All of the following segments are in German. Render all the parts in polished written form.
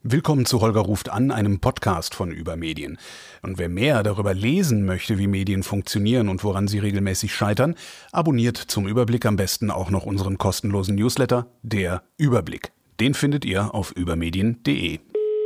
Willkommen zu Holger ruft an, einem Podcast von Übermedien. Und wer mehr darüber lesen möchte, wie Medien funktionieren und woran sie regelmäßig scheitern, abonniert zum Überblick am besten auch noch unseren kostenlosen Newsletter, der Überblick. Den findet ihr auf übermedien.de.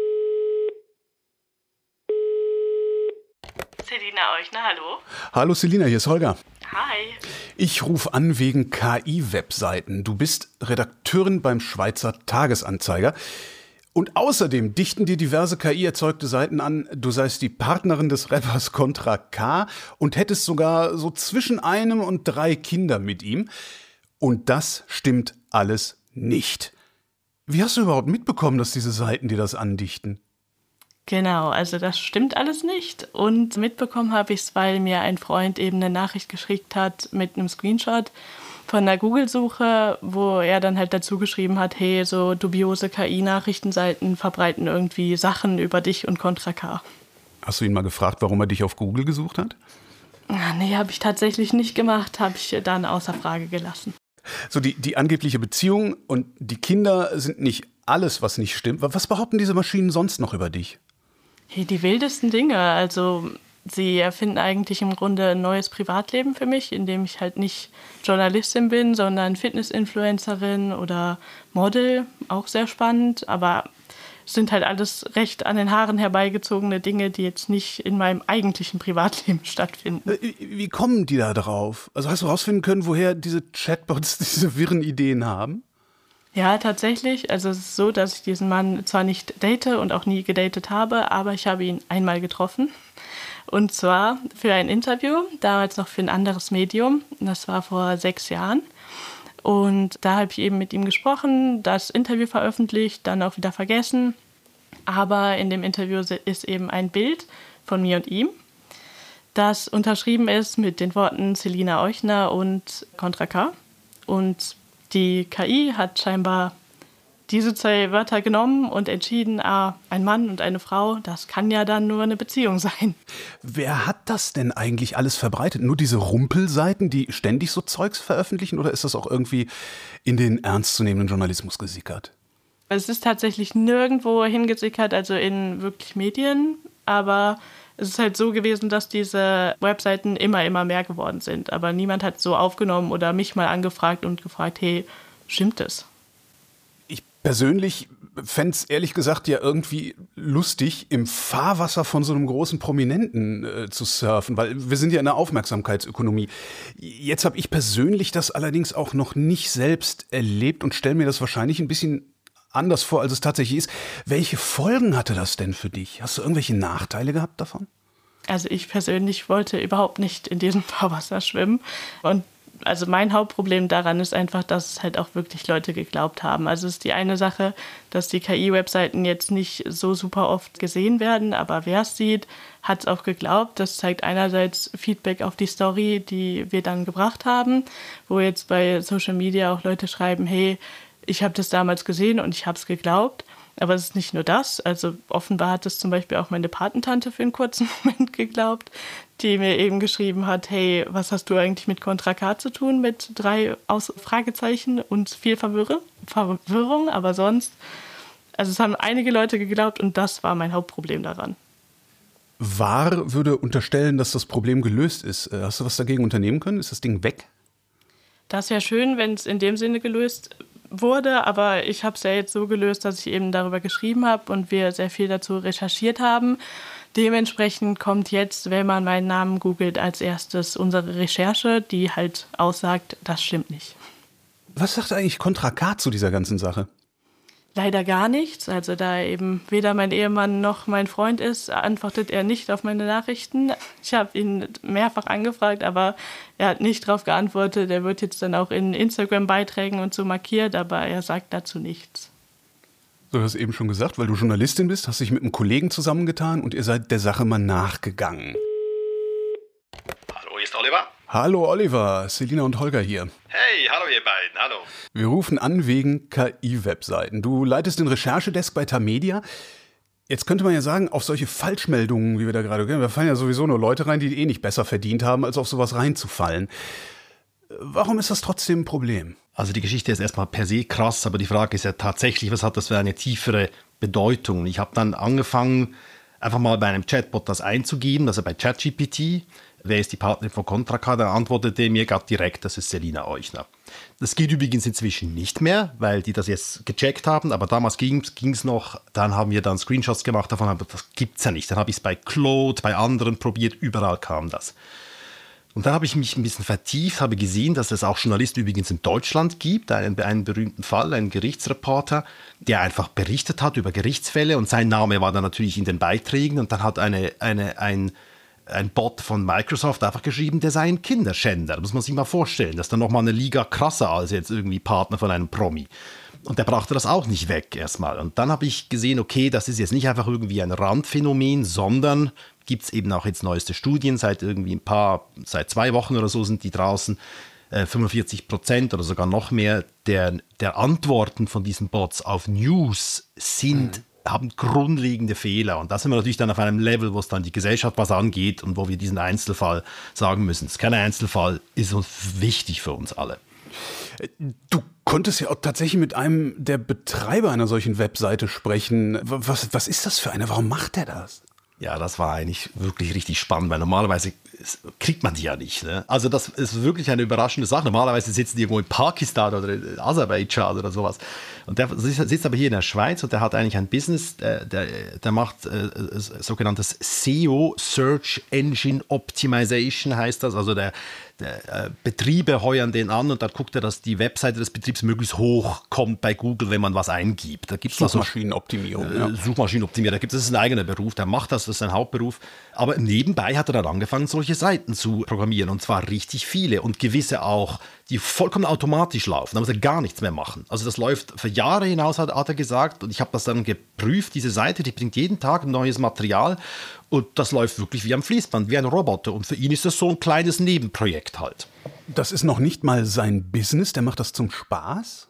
Selina Euchner, hallo. Hallo Selina, hier ist Holger. Hi. Ich rufe an wegen KI-Webseiten. Du bist Redakteurin beim Schweizer Tagesanzeiger. Und außerdem dichten dir diverse KI-erzeugte Seiten an, du seist die Partnerin des Rappers Contra K und hättest sogar so zwischen 1 und 3 Kinder mit ihm. Und das stimmt alles nicht. Wie hast du überhaupt mitbekommen, dass diese Seiten dir das andichten? Genau, also das stimmt alles nicht. Und mitbekommen habe ich es, weil mir ein Freund eben eine Nachricht geschickt hat mit einem Screenshot von einer Google-Suche, wo er dann halt dazu geschrieben hat, hey, so dubiose KI-Nachrichtenseiten verbreiten irgendwie Sachen über dich und Contra K. Hast du ihn mal gefragt, warum er dich auf Google gesucht hat? Nee, habe ich tatsächlich nicht gemacht, habe ich dann außer Frage gelassen. So, die angebliche Beziehung und die Kinder sind nicht alles, was nicht stimmt. Was behaupten diese Maschinen sonst noch über dich? Hey, die wildesten Dinge, also sie erfinden eigentlich im Grunde ein neues Privatleben für mich, in dem ich halt nicht Journalistin bin, sondern Fitness-Influencerin oder Model, auch sehr spannend. Aber es sind halt alles recht an den Haaren herbeigezogene Dinge, die jetzt nicht in meinem eigentlichen Privatleben stattfinden. Wie kommen die da drauf? Also hast du herausfinden können, woher diese Chatbots diese wirren Ideen haben? Ja, tatsächlich. Also es ist so, dass ich diesen Mann zwar nicht date und auch nie gedatet habe, aber ich habe ihn einmal getroffen. Und zwar für ein Interview, damals noch für ein anderes Medium. Das war vor 6 Jahren. Und da habe ich eben mit ihm gesprochen, das Interview veröffentlicht, dann auch wieder vergessen. Aber in dem Interview ist eben ein Bild von mir und ihm, das unterschrieben ist mit den Worten Selina Euchner und Contra K. Und die KI hat scheinbar diese 2 Wörter genommen und entschieden, ein Mann und eine Frau, das kann ja dann nur eine Beziehung sein. Wer hat das denn eigentlich alles verbreitet? Nur diese Rumpelseiten, die ständig so Zeugs veröffentlichen, oder ist das auch irgendwie in den ernstzunehmenden Journalismus gesickert? Es ist tatsächlich nirgendwo hingesickert, also in wirklich Medien, aber es ist halt so gewesen, dass diese Webseiten immer mehr geworden sind. Aber niemand hat so aufgenommen oder mich mal angefragt und gefragt, hey, stimmt das? Ich persönlich fände es ehrlich gesagt ja irgendwie lustig, im Fahrwasser von so einem großen Prominenten zu surfen, weil wir sind ja in einer Aufmerksamkeitsökonomie. Jetzt habe ich persönlich das allerdings auch noch nicht selbst erlebt und stelle mir das wahrscheinlich ein bisschen anders vor, als es tatsächlich ist. Welche Folgen hatte das denn für dich? Hast du irgendwelche Nachteile gehabt davon? Also ich persönlich wollte überhaupt nicht in diesem Fahrwasser schwimmen. Und also mein Hauptproblem daran ist einfach, dass es halt auch wirklich Leute geglaubt haben. Also es ist die eine Sache, dass die KI-Webseiten jetzt nicht so super oft gesehen werden, aber wer es sieht, hat es auch geglaubt. Das zeigt einerseits Feedback auf die Story, die wir dann gebracht haben, wo jetzt bei Social Media auch Leute schreiben, hey, ich habe das damals gesehen und ich habe es geglaubt. Aber es ist nicht nur das. Also offenbar hat es zum Beispiel auch meine Patentante für einen kurzen Moment geglaubt, die mir eben geschrieben hat, hey, was hast du eigentlich mit Contra K zu tun? Mit 3 Fragezeichen und viel Verwirrung. Aber sonst, also es haben einige Leute geglaubt und das war mein Hauptproblem daran. Wahr würde unterstellen, dass das Problem gelöst ist. Hast du was dagegen unternehmen können? Ist das Ding weg? Das wäre schön, wenn es in dem Sinne gelöst wurde, aber ich habe es ja jetzt so gelöst, dass ich eben darüber geschrieben habe und wir sehr viel dazu recherchiert haben. Dementsprechend kommt jetzt, wenn man meinen Namen googelt, als erstes unsere Recherche, die halt aussagt, das stimmt nicht. Was sagt eigentlich Contra K zu dieser ganzen Sache? Leider gar nichts. Also da eben weder mein Ehemann noch mein Freund ist, antwortet er nicht auf meine Nachrichten. Ich habe ihn mehrfach angefragt, aber er hat nicht darauf geantwortet. Er wird jetzt dann auch in Instagram-Beiträgen und so markiert, aber er sagt dazu nichts. Du hast eben schon gesagt, weil du Journalistin bist, hast dich mit einem Kollegen zusammengetan und ihr seid der Sache mal nachgegangen. Hallo, hier ist Oliver. Hallo Oliver, Selina und Holger hier. Hey, hallo ihr beiden, hallo. Wir rufen an wegen KI-Webseiten. Du leitest den Recherchedesk bei Tamedia. Jetzt könnte man ja sagen, auf solche Falschmeldungen, wie wir da gerade gehen, da fallen ja sowieso nur Leute rein, die eh nicht besser verdient haben, als auf sowas reinzufallen. Warum ist das trotzdem ein Problem? Also die Geschichte ist erstmal per se krass, aber die Frage ist ja tatsächlich, was hat das für eine tiefere Bedeutung. Ich habe dann angefangen, einfach mal bei einem Chatbot das einzugeben, also bei ChatGPT. Wer ist die Partnerin von Contra K? Dann antwortete mir gerade direkt, das ist Selina Euchner. Das geht übrigens inzwischen nicht mehr, weil die das jetzt gecheckt haben, aber damals ging es noch. Dann haben wir dann Screenshots gemacht davon, aber das gibt es ja nicht. Dann habe ich es bei Claude, bei anderen probiert, überall kam das. Und dann habe ich mich ein bisschen vertieft, habe gesehen, dass es auch Journalisten übrigens in Deutschland gibt, einen berühmten Fall, einen Gerichtsreporter, der einfach berichtet hat über Gerichtsfälle und sein Name war dann natürlich in den Beiträgen und dann hat ein Bot von Microsoft einfach geschrieben, der sei ein Kinderschänder. Das muss man sich mal vorstellen. Das ist dann nochmal eine Liga krasser als jetzt irgendwie Partner von einem Promi. Und der brachte das auch nicht weg erstmal. Und dann habe ich gesehen, okay, das ist jetzt nicht einfach irgendwie ein Randphänomen, sondern gibt es eben auch jetzt neueste Studien, seit 2 Wochen oder so sind die draußen, 45% oder sogar noch mehr der Antworten von diesen Bots auf News haben grundlegende Fehler. Und da sind wir natürlich dann auf einem Level, wo es dann die Gesellschaft was angeht und wo wir diesen Einzelfall sagen müssen. Das ist kein Einzelfall, ist uns wichtig für uns alle. Du konntest ja auch tatsächlich mit einem der Betreiber einer solchen Webseite sprechen. Was ist das für eine? Warum macht er das? Ja, das war eigentlich wirklich richtig spannend, weil normalerweise kriegt man die ja nicht. Ne? Also das ist wirklich eine überraschende Sache. Normalerweise sitzen die irgendwo in Pakistan oder in Aserbaidschan oder sowas. Und der sitzt aber hier in der Schweiz und der hat eigentlich ein Business, der macht sogenanntes SEO, Search Engine Optimization heißt das. Also der Betriebe heuern den an und dann guckt er, dass die Webseite des Betriebs möglichst hoch kommt bei Google, wenn man was eingibt. Da gibt's Suchmaschinenoptimierung. Suchmaschinenoptimierer, das ist ein eigener Beruf, der macht das ist sein Hauptberuf. Aber nebenbei hat er dann angefangen, solche Seiten zu programmieren und zwar richtig viele und gewisse auch, die vollkommen automatisch laufen, da muss er gar nichts mehr machen. Also das läuft für Jahre hinaus, hat er gesagt, und ich habe das dann geprüft, diese Seite, die bringt jeden Tag ein neues Material und das läuft wirklich wie am Fließband, wie ein Roboter und für ihn ist das so ein kleines Nebenprojekt halt. Das ist noch nicht mal sein Business, der macht das zum Spaß?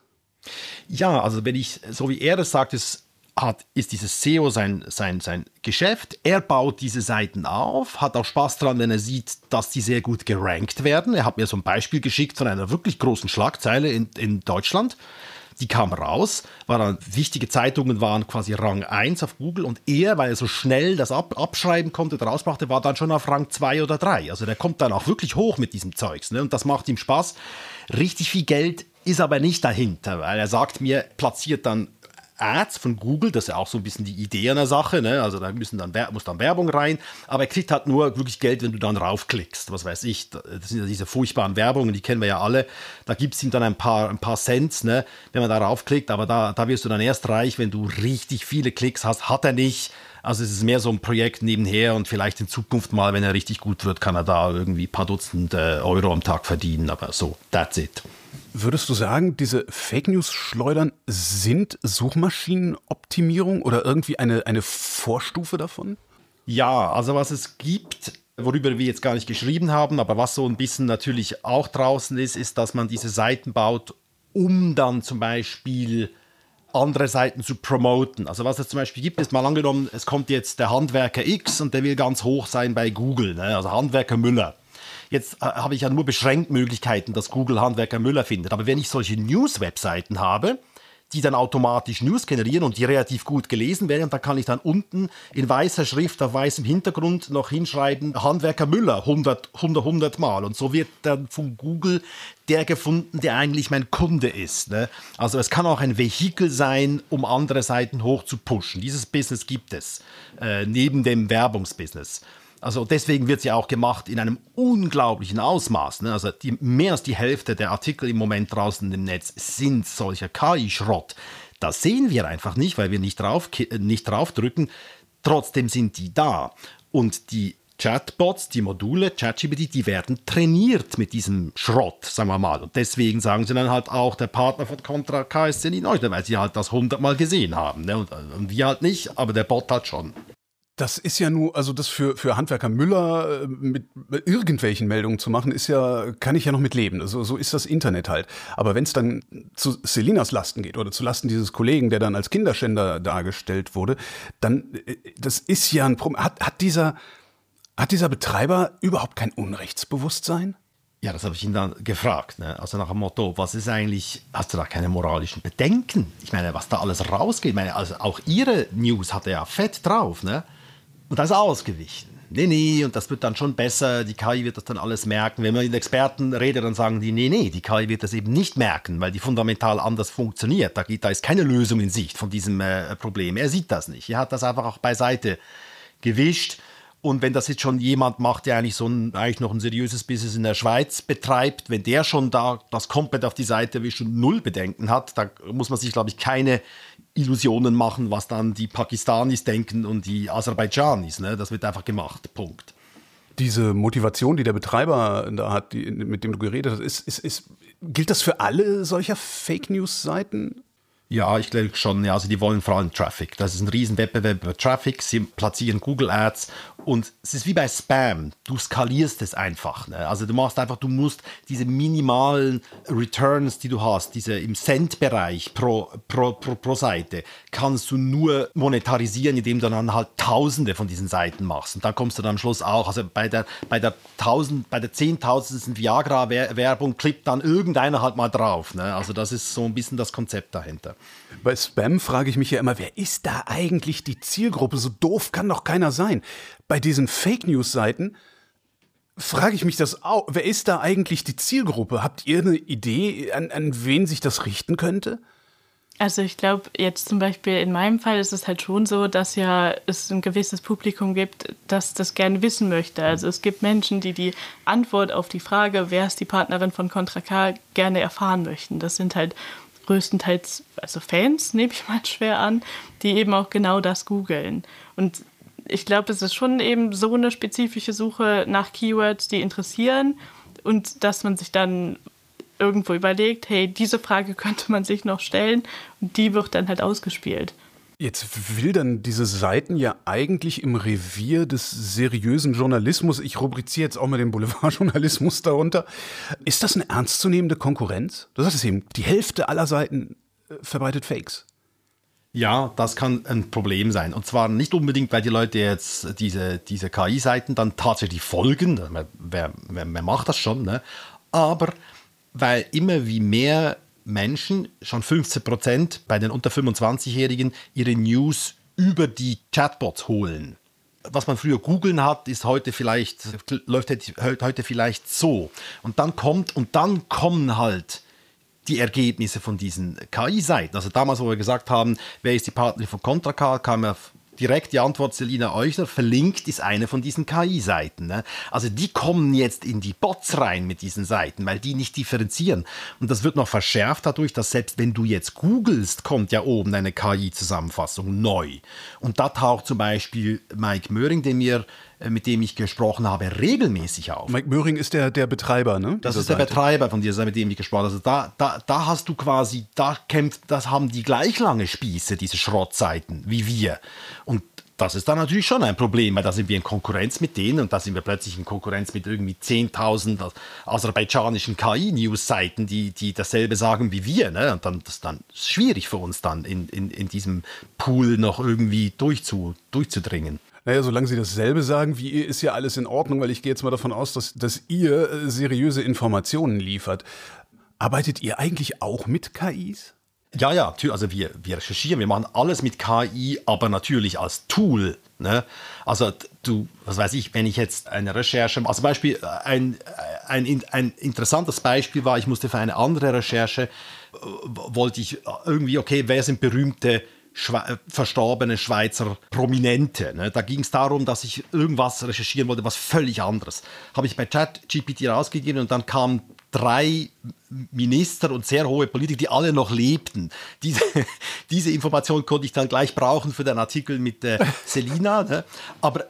Ja, also wenn ich, so wie er es sagt, ist dieses SEO sein Geschäft. Er baut diese Seiten auf, hat auch Spaß dran, wenn er sieht, dass die sehr gut gerankt werden. Er hat mir so ein Beispiel geschickt von einer wirklich großen Schlagzeile in Deutschland. Die kam raus, wichtige Zeitungen waren quasi Rang 1 auf Google und er, weil er so schnell das abschreiben konnte, daraus brachte, war dann schon auf Rang 2 oder 3. Also der kommt dann auch wirklich hoch mit diesem Zeugs, ne? Und das macht ihm Spaß. Richtig viel Geld ist aber nicht dahinter, weil er sagt mir, platziert dann Ads von Google, das ist ja auch so ein bisschen die Idee an der Sache, ne? Also da muss dann Werbung rein, aber er kriegt halt nur wirklich Geld, wenn du dann raufklickst, was weiß ich, das sind ja diese furchtbaren Werbungen, die kennen wir ja alle, da gibt es ihm dann ein paar Cents, ne? Wenn man da raufklickt, aber da wirst du dann erst reich, wenn du richtig viele Klicks hast, hat er nicht, also es ist mehr so ein Projekt nebenher und vielleicht in Zukunft mal, wenn er richtig gut wird, kann er da irgendwie ein paar Dutzend Euro am Tag verdienen, aber so, that's it. Würdest du sagen, diese Fake-News-Schleudern sind Suchmaschinenoptimierung oder irgendwie eine Vorstufe davon? Ja, also was es gibt, worüber wir jetzt gar nicht geschrieben haben, aber was so ein bisschen natürlich auch draußen ist, dass man diese Seiten baut, um dann zum Beispiel andere Seiten zu promoten. Also was es zum Beispiel gibt, ist mal angenommen, es kommt jetzt der Handwerker X und der will ganz hoch sein bei Google, ne? Also Handwerker Müller. Jetzt habe ich ja nur beschränkt Möglichkeiten, dass Google Handwerker Müller findet. Aber wenn ich solche News-Webseiten habe, die dann automatisch News generieren und die relativ gut gelesen werden, dann kann ich dann unten in weißer Schrift auf weißem Hintergrund noch hinschreiben, Handwerker Müller 100 Mal. Und so wird dann von Google der gefunden, der eigentlich mein Kunde ist. Ne? Also es kann auch ein Vehikel sein, um andere Seiten hoch zu pushen. Dieses Business gibt es, neben dem Werbungsbusiness. Also deswegen wird es ja auch gemacht in einem unglaublichen Ausmaß. Ne? Also mehr als die Hälfte der Artikel im Moment draußen im Netz sind solcher KI-Schrott. Das sehen wir einfach nicht, weil wir nicht draufdrücken. Trotzdem sind die da. Und die Chatbots, die Module, ChatGPT, die werden trainiert mit diesem Schrott, sagen wir mal. Und deswegen sagen sie dann halt auch, der Partner von Contra K ist ja nicht neu, weil sie halt das 100-mal gesehen haben. Ne? Und wir halt nicht, aber der Bot hat schon. Das ist ja nur, also das für Handwerker Müller mit irgendwelchen Meldungen zu machen, kann ich ja noch mit leben. Also so ist das Internet halt. Aber wenn es dann zu Selinas Lasten geht oder zu Lasten dieses Kollegen, der dann als Kinderschänder dargestellt wurde, dann, das ist ja ein Problem. Hat dieser Betreiber überhaupt kein Unrechtsbewusstsein? Ja, das habe ich ihn dann gefragt. Ne? Also nach dem Motto, was ist eigentlich, hast du da keine moralischen Bedenken? Ich meine, was da alles rausgeht, ich meine, also auch Ihre News hat er ja fett drauf. Ne? Und da ist er ausgewichen. Nee, und das wird dann schon besser, die KI wird das dann alles merken. Wenn man mit Experten redet, dann sagen die, nee, die KI wird das eben nicht merken, weil die fundamental anders funktioniert. Da ist keine Lösung in Sicht von diesem Problem. Er sieht das nicht. Er hat das einfach auch beiseite gewischt. Und wenn das jetzt schon jemand macht, der eigentlich eigentlich noch ein seriöses Business in der Schweiz betreibt, wenn der schon da das komplett auf die Seite wischt und null Bedenken hat, da muss man sich, glaube ich, keine Illusionen machen, was dann die Pakistanis denken und die Aserbaidschanis. Ne? Das wird einfach gemacht. Punkt. Diese Motivation, die der Betreiber da hat, mit dem du geredet hast, gilt das für alle solcher Fake-News-Seiten? Ja, ich glaube schon. Ja, also die wollen vor allem Traffic. Das ist ein riesen Wettbewerb über Traffic. Sie platzieren Google Ads und es ist wie bei Spam. Du skalierst es einfach. Ne? Also du musst diese minimalen Returns, die du hast, diese im Cent-Bereich pro Seite, kannst du nur monetarisieren, indem du dann halt Tausende von diesen Seiten machst. Und dann kommst du dann am Schluss auch, also bei der 10.000. Viagra-Werbung klippt dann irgendeiner halt mal drauf. Ne? Also das ist so ein bisschen das Konzept dahinter. Bei Spam frage ich mich ja immer, wer ist da eigentlich die Zielgruppe? So doof kann doch keiner sein. Bei diesen Fake-News-Seiten frage ich mich das auch. Wer ist da eigentlich die Zielgruppe? Habt ihr eine Idee, an wen sich das richten könnte? Also ich glaube, jetzt zum Beispiel in meinem Fall ist es halt schon so, dass ja es ein gewisses Publikum gibt, das das gerne wissen möchte. Also es gibt Menschen, die die Antwort auf die Frage, wer ist die Partnerin von Contra K, gerne erfahren möchten. Das sind halt größtenteils also Fans, nehme ich mal schwer an, die eben auch genau das googeln. Und ich glaube, es ist schon eben so eine spezifische Suche nach Keywords, die interessieren und dass man sich dann irgendwo überlegt, hey, diese Frage könnte man sich noch stellen und die wird dann halt ausgespielt. Jetzt wildern diese Seiten ja eigentlich im Revier des seriösen Journalismus. Ich rubriziere jetzt auch mal den Boulevardjournalismus darunter. Ist das eine ernstzunehmende Konkurrenz? Du sagst es eben, die Hälfte aller Seiten verbreitet Fakes. Ja, das kann ein Problem sein. Und zwar nicht unbedingt, weil die Leute jetzt diese KI-Seiten dann tatsächlich folgen. Wer macht das schon? Ne? Aber weil immer wie mehr Menschen, schon 15% bei den unter 25-Jährigen, ihre News über die Chatbots holen. Was man früher googeln hat, läuft heute vielleicht so. Und dann kommen halt die Ergebnisse von diesen KI-Seiten. Also damals, wo wir gesagt haben, wer ist die Partnerin von Contra K, kam ja direkt die Antwort, Selina Euchner, verlinkt ist eine von diesen KI-Seiten. Ne? Also die kommen jetzt in die Bots rein mit diesen Seiten, weil die nicht differenzieren. Und das wird noch verschärft dadurch, dass selbst wenn du jetzt googelst, kommt ja oben eine KI-Zusammenfassung neu. Und da taucht zum Beispiel Mike Möhring, mit dem ich gesprochen habe, regelmäßig auf. Mike Möhring ist der Betreiber, ne? Das ist der Betreiber von dieser Seite, mit dem ich gesprochen habe. Also da hast du quasi, das haben die gleich lange Spieße, diese Schrottseiten, wie wir. Und das ist dann natürlich schon ein Problem, weil da sind wir in Konkurrenz mit denen und da sind wir plötzlich in Konkurrenz mit irgendwie 10.000 aserbaidschanischen KI-News-Seiten, die dasselbe sagen wie wir. Ne? Und das ist dann schwierig für uns dann in diesem Pool noch irgendwie durchzudringen. Naja, solange Sie dasselbe sagen wie ihr, ist ja alles in Ordnung, weil ich gehe jetzt mal davon aus, dass ihr seriöse Informationen liefert. Arbeitet ihr eigentlich auch mit KIs? Ja, also wir recherchieren, wir machen alles mit KI, aber natürlich als Tool. Ne? Also was weiß ich, wenn ich jetzt eine Recherche, also Beispiel, ein interessantes Beispiel war, ich musste für eine andere Recherche, wollte ich irgendwie, okay, wer sind berühmte verstorbene Schweizer Prominente. Ne? Da ging es darum, dass ich irgendwas recherchieren wollte, was völlig anderes. Habe ich bei ChatGPT rausgegeben und dann kamen 3 Minister und sehr hohe Politiker, die alle noch lebten. Diese Information konnte ich dann gleich brauchen für den Artikel mit Selina. Ne? Aber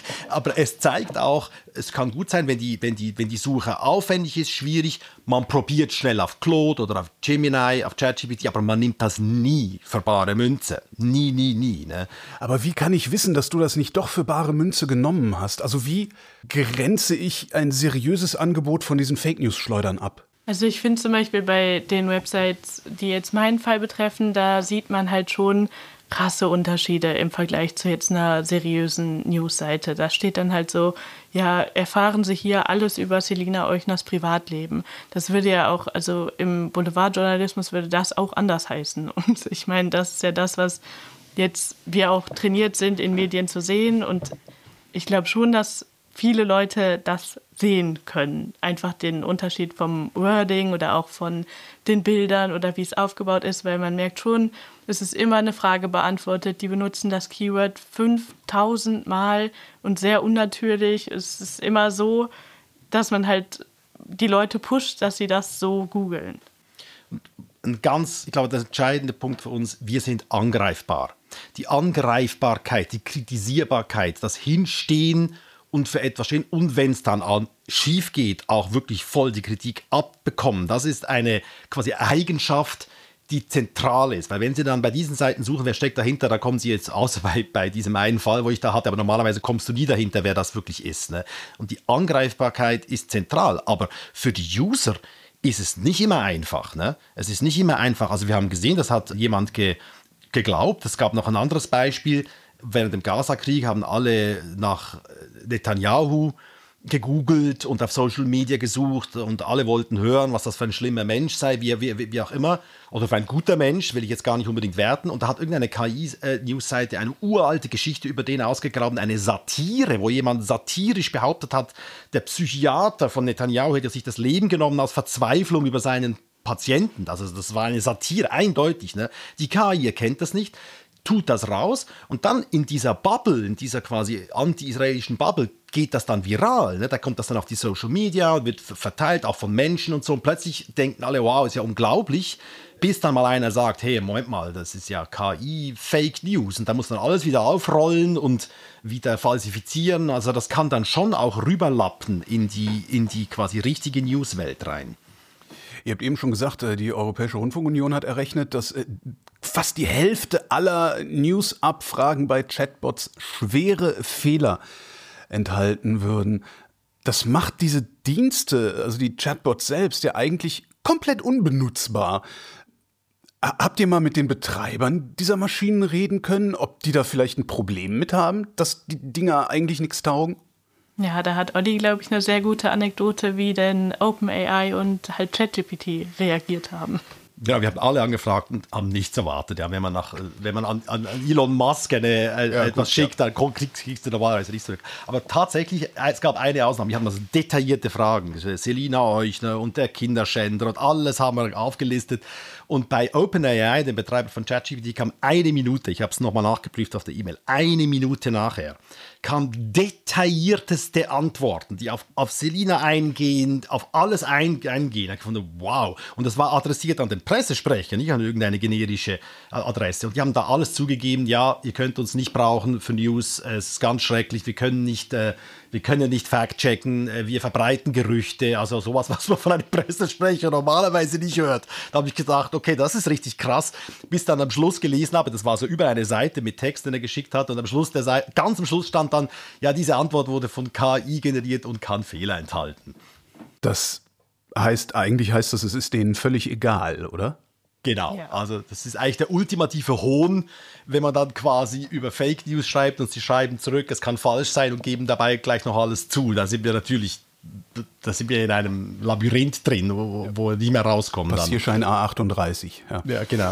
es zeigt auch, es kann gut sein, wenn die Suche aufwendig ist, schwierig, man probiert schnell auf Claude oder auf Gemini, auf ChatGPT, aber man nimmt das nie für bare Münze. Nie. Ne? Aber wie kann ich wissen, dass du das nicht doch für bare Münze genommen hast? Also wie grenze ich ein seriöses Angebot von diesen Fake-News-Schleudern ab? Also ich finde zum Beispiel bei den Websites, die jetzt meinen Fall betreffen, da sieht man halt schon, krasse Unterschiede im Vergleich zu jetzt einer seriösen Newsseite. Da steht dann halt so, ja, erfahren Sie hier alles über Selina Eukners Privatleben. Das würde ja auch, also im Boulevardjournalismus würde das auch anders heißen. Und ich meine, das ist ja das, was jetzt wir auch trainiert sind, in Medien zu sehen. Und ich glaube schon, dass viele Leute das sehen können. Einfach den Unterschied vom Wording oder auch von den Bildern oder wie es aufgebaut ist, weil man merkt schon, es ist immer eine Frage beantwortet. Die benutzen das Keyword 5000 Mal und sehr unnatürlich. Es ist immer so, dass man halt die Leute pusht, dass sie das so googeln. Ich glaube, der entscheidende Punkt für uns, wir sind angreifbar. Die Angreifbarkeit, die Kritisierbarkeit, das Hinstehen und für etwas stehen und wenn es dann schief geht, auch wirklich voll die Kritik abbekommen. Das ist eine quasi Eigenschaft, die zentral ist. Weil wenn Sie dann bei diesen Seiten suchen, wer steckt dahinter, da kommen Sie jetzt, außer bei diesem einen Fall, wo ich da hatte, aber normalerweise kommst du nie dahinter, wer das wirklich ist. Ne? Und die Angreifbarkeit ist zentral. Aber für die User ist es nicht immer einfach. Ne? Es ist nicht immer einfach. Also wir haben gesehen, das hat jemand geglaubt. Es gab noch ein anderes Beispiel. Während dem Gaza-Krieg haben alle nach Netanyahu gegoogelt und auf Social Media gesucht und alle wollten hören, was das für ein schlimmer Mensch sei, wie auch immer. Oder für ein guter Mensch, will ich jetzt gar nicht unbedingt werten. Und da hat irgendeine KI-News-Seite eine uralte Geschichte über den ausgegraben, eine Satire, wo jemand satirisch behauptet hat, der Psychiater von Netanyahu hätte sich das Leben genommen aus Verzweiflung über seinen Patienten. Also das war eine Satire, eindeutig. Ne? Die KI erkennt das nicht, tut das raus und dann in dieser Bubble, in dieser quasi anti-israelischen Bubble, geht das dann viral. Ne? Da kommt das dann auf die Social Media und wird verteilt, auch von Menschen und so. Und plötzlich denken alle, wow, ist ja unglaublich, bis dann mal einer sagt, hey, Moment mal, das ist ja KI, Fake News. Und da muss dann alles wieder aufrollen und wieder falsifizieren. Also das kann dann schon auch rüberlappen in die quasi richtige Newswelt rein. Ihr habt eben schon gesagt, die Europäische Rundfunkunion hat errechnet, dass fast die Hälfte aller News-Abfragen bei Chatbots schwere Fehler enthalten würden. Das macht diese Dienste, also die Chatbots selbst, ja eigentlich komplett unbenutzbar. Habt ihr mal mit den Betreibern dieser Maschinen reden können, ob die da vielleicht ein Problem mit haben, dass die Dinger eigentlich nichts taugen? Ja, da hat Olli, glaube ich, eine sehr gute Anekdote, wie denn OpenAI und halt ChatGPT reagiert haben. Ja, wir haben alle angefragt und haben nichts erwartet. Ja, wenn man an Elon Musk etwas schickt, dann kriegst du normalerweise nichts zurück. Aber tatsächlich, es gab eine Ausnahme. Wir haben also detaillierte Fragen. Selina Eukner und der Kinderschänder und alles haben wir aufgelistet. Und bei OpenAI, dem Betreiber von ChatGPT, kam 1 Minute, ich habe es nochmal nachgeprüft auf der E-Mail, 1 Minute nachher, kam detaillierteste Antworten, die auf Selina eingehen, auf alles eingehen. Ich fand, wow. Und das war adressiert an den Pressesprecher, nicht an irgendeine generische Adresse. Und die haben da alles zugegeben, ja, ihr könnt uns nicht brauchen für News, es ist ganz schrecklich, wir können nicht fact-checken, wir verbreiten Gerüchte, also sowas, was man von einem Pressesprecher normalerweise nicht hört. Da habe ich gedacht, okay, das ist richtig krass, bis dann am Schluss gelesen habe, das war so über eine Seite mit Text, den er geschickt hat und am Schluss der Seite, ganz am Schluss stand dann, ja, diese Antwort wurde von KI generiert und kann Fehler enthalten. Das heißt, eigentlich heißt das, es ist denen völlig egal, oder? Genau, ja. Also das ist eigentlich der ultimative Hohn, wenn man dann quasi über Fake News schreibt und sie schreiben zurück, es kann falsch sein und geben dabei gleich noch alles zu. Da sind wir in einem Labyrinth drin, wo wir nicht mehr rauskommen. Passierschein A38. Ja, genau.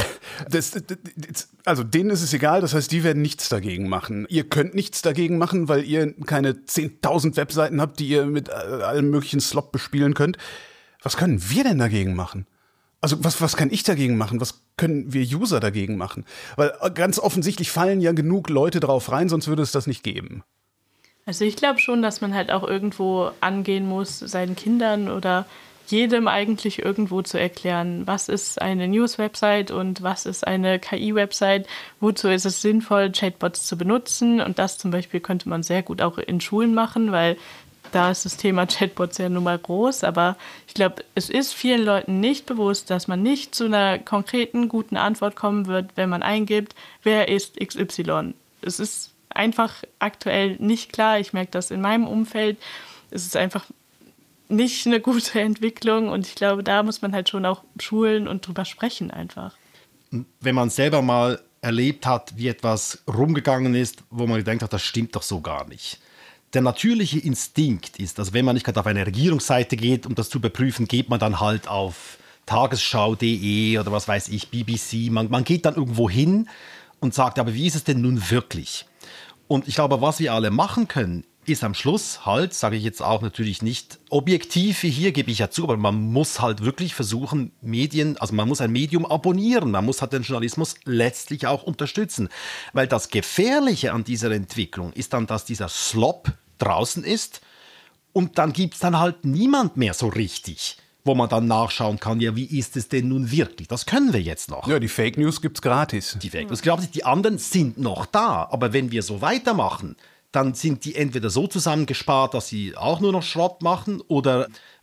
Also denen ist es egal, das heißt, die werden nichts dagegen machen. Ihr könnt nichts dagegen machen, weil ihr keine 10.000 Webseiten habt, die ihr mit allem möglichen Slop bespielen könnt. Was können wir denn dagegen machen? Also was kann ich dagegen machen? Was können wir User dagegen machen? Weil ganz offensichtlich fallen ja genug Leute drauf rein, sonst würde es das nicht geben. Also ich glaube schon, dass man halt auch irgendwo angehen muss, seinen Kindern oder jedem eigentlich irgendwo zu erklären, was ist eine News-Website und was ist eine KI-Website, wozu ist es sinnvoll, Chatbots zu benutzen. Und das zum Beispiel könnte man sehr gut auch in Schulen machen, weil da ist das Thema Chatbots ja nun mal groß, aber ich glaube, es ist vielen Leuten nicht bewusst, dass man nicht zu einer konkreten, guten Antwort kommen wird, wenn man eingibt, wer ist XY. Es ist einfach aktuell nicht klar. Ich merke das in meinem Umfeld. Es ist einfach nicht eine gute Entwicklung und ich glaube, da muss man halt schon auch schulen und drüber sprechen einfach. Wenn man selber mal erlebt hat, wie etwas rumgegangen ist, wo man gedacht hat, das stimmt doch so gar nicht. Der natürliche Instinkt ist, dass wenn man nicht gerade auf eine Regierungsseite geht, um das zu überprüfen, geht man dann halt auf tagesschau.de oder was weiß ich, BBC. Man geht dann irgendwo hin und sagt, aber wie ist es denn nun wirklich? Und ich glaube, was wir alle machen können, ist am Schluss halt, sage ich jetzt auch natürlich nicht objektiv wie hier, gebe ich ja zu, aber man muss halt wirklich versuchen, man muss ein Medium abonnieren, man muss halt den Journalismus letztlich auch unterstützen. Weil das Gefährliche an dieser Entwicklung ist dann, dass dieser Slop draußen ist und dann gibt es dann halt niemand mehr so richtig, wo man dann nachschauen kann, ja, wie ist es denn nun wirklich? Das können wir jetzt noch. Ja, die Fake News gibt's gratis. Die anderen sind noch da, aber wenn wir so weitermachen, dann sind die entweder so zusammengespart, dass sie auch nur noch Schrott machen oder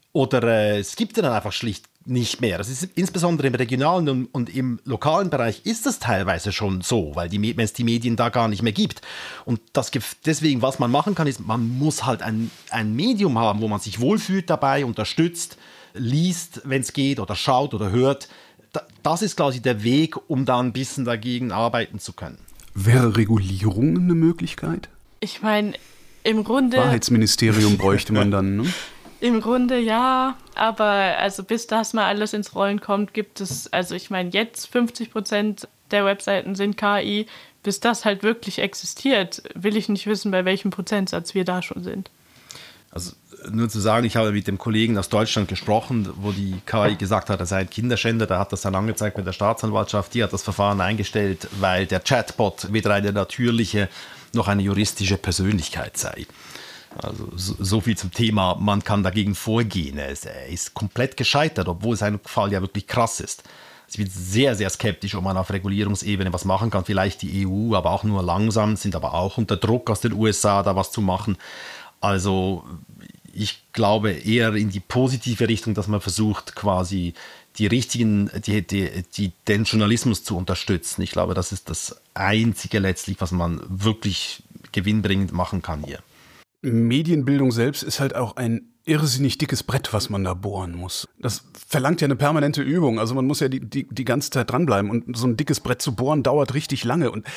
es gibt dann einfach schlicht nicht mehr. Das ist insbesondere im regionalen und im lokalen Bereich ist das teilweise schon so, weil wenn es die Medien da gar nicht mehr gibt. Und deswegen, was man machen kann, ist, man muss halt ein Medium haben, wo man sich wohlfühlt dabei, unterstützt, liest, wenn es geht, oder schaut oder hört. Das ist quasi der Weg, um da ein bisschen dagegen arbeiten zu können. Wäre Regulierung eine Möglichkeit? Ich meine, im Grunde... Wahrheitsministerium bräuchte man dann, ne? Im Grunde ja, aber also bis das mal alles ins Rollen kommt, gibt es, also ich meine jetzt 50% der Webseiten sind KI, bis das halt wirklich existiert, will ich nicht wissen, bei welchem Prozentsatz wir da schon sind. Also nur zu sagen, ich habe mit dem Kollegen aus Deutschland gesprochen, wo die KI gesagt hat, er sei ein Kinderschänder, der hat das dann angezeigt mit der Staatsanwaltschaft, die hat das Verfahren eingestellt, weil der Chatbot weder eine natürliche noch eine juristische Persönlichkeit sei. Also so viel zum Thema, man kann dagegen vorgehen. Er ist komplett gescheitert, obwohl sein Fall ja wirklich krass ist. Ich bin sehr, sehr skeptisch, ob man auf Regulierungsebene was machen kann. Vielleicht die EU, aber auch nur langsam, sind aber auch unter Druck aus den USA, da was zu machen. Also ich glaube eher in die positive Richtung, dass man versucht, quasi den Journalismus zu unterstützen. Ich glaube, das ist das Einzige letztlich, was man wirklich gewinnbringend machen kann hier. Medienbildung selbst ist halt auch ein irrsinnig dickes Brett, was man da bohren muss. Das verlangt ja eine permanente Übung. Also man muss ja die ganze Zeit dranbleiben. Und so ein dickes Brett zu bohren dauert richtig lange. Und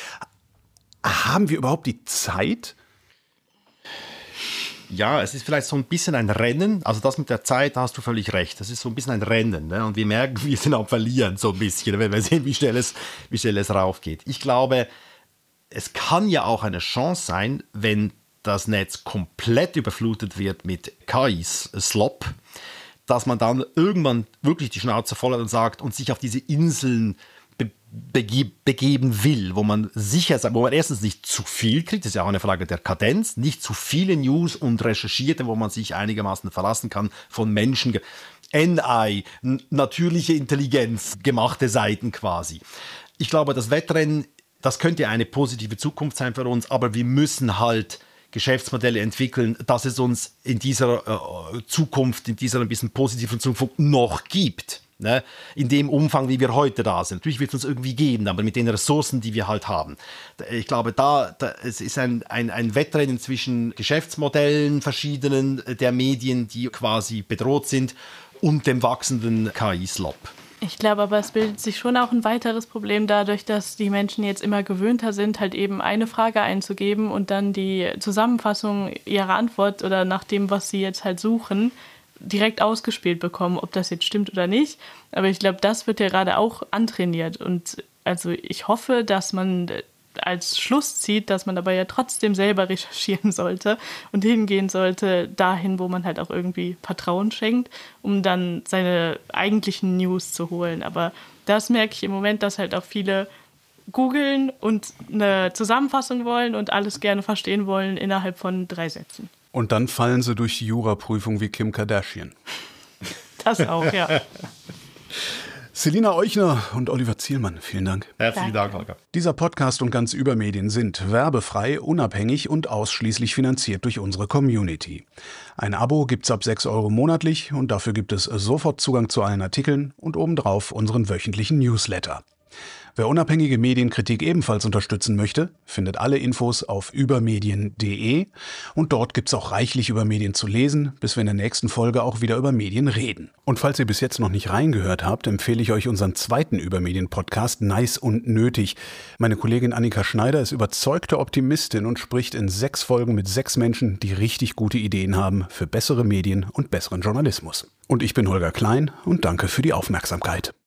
haben wir überhaupt die Zeit? Ja, es ist vielleicht so ein bisschen ein Rennen. Also das mit der Zeit, da hast du völlig recht. Das ist so ein bisschen ein Rennen. Ne? Und wir merken, wir sind am Verlieren so ein bisschen, wenn wir sehen, wie schnell es raufgeht. Ich glaube, es kann ja auch eine Chance sein, wenn das Netz komplett überflutet wird mit KI-Slop, dass man dann irgendwann wirklich die Schnauze voll hat und sagt und sich auf diese Inseln begeben will, wo man sicher sein, wo man erstens nicht zu viel kriegt, das ist ja auch eine Frage der Kadenz, nicht zu viele News und Recherchierte, wo man sich einigermaßen verlassen kann von Menschen, NI, natürliche Intelligenz, gemachte Seiten quasi. Ich glaube, das Wettrennen, das könnte eine positive Zukunft sein für uns, aber wir müssen halt Geschäftsmodelle entwickeln, dass es uns in dieser Zukunft, in dieser ein bisschen positiven Zukunft noch gibt. Ne? In dem Umfang, wie wir heute da sind. Natürlich wird es uns irgendwie geben, aber mit den Ressourcen, die wir halt haben. Ich glaube, es ist ein Wettrennen zwischen Geschäftsmodellen, verschiedenen der Medien, die quasi bedroht sind, und dem wachsenden KI-Slop. Ich glaube aber, es bildet sich schon auch ein weiteres Problem dadurch, dass die Menschen jetzt immer gewöhnter sind, halt eben eine Frage einzugeben und dann die Zusammenfassung ihrer Antwort oder nach dem, was sie jetzt halt suchen, direkt ausgespielt bekommen, ob das jetzt stimmt oder nicht. Aber ich glaube, das wird ja gerade auch antrainiert. Und also ich hoffe, dass man als Schluss zieht, dass man aber ja trotzdem selber recherchieren sollte und hingehen sollte dahin, wo man halt auch irgendwie Vertrauen schenkt, um dann seine eigentlichen News zu holen. Aber das merke ich im Moment, dass halt auch viele googeln und eine Zusammenfassung wollen und alles gerne verstehen wollen innerhalb von 3 Sätzen. Und dann fallen sie durch die Juraprüfung wie Kim Kardashian. Das auch, ja. Selina Euchner und Oliver Zielmann, vielen Dank. Herzlichen Dank, Holger. Dieser Podcast und ganz Übermedien sind werbefrei, unabhängig und ausschließlich finanziert durch unsere Community. Ein Abo gibt's ab 6 € monatlich und dafür gibt es sofort Zugang zu allen Artikeln und obendrauf unseren wöchentlichen Newsletter. Wer unabhängige Medienkritik ebenfalls unterstützen möchte, findet alle Infos auf übermedien.de und dort gibt's auch reichlich über Medien zu lesen, bis wir in der nächsten Folge auch wieder über Medien reden. Und falls ihr bis jetzt noch nicht reingehört habt, empfehle ich euch unseren zweiten Übermedien-Podcast Nice und Nötig. Meine Kollegin Annika Schneider ist überzeugte Optimistin und spricht in 6 Folgen mit 6 Menschen, die richtig gute Ideen haben für bessere Medien und besseren Journalismus. Und ich bin Holger Klein und danke für die Aufmerksamkeit.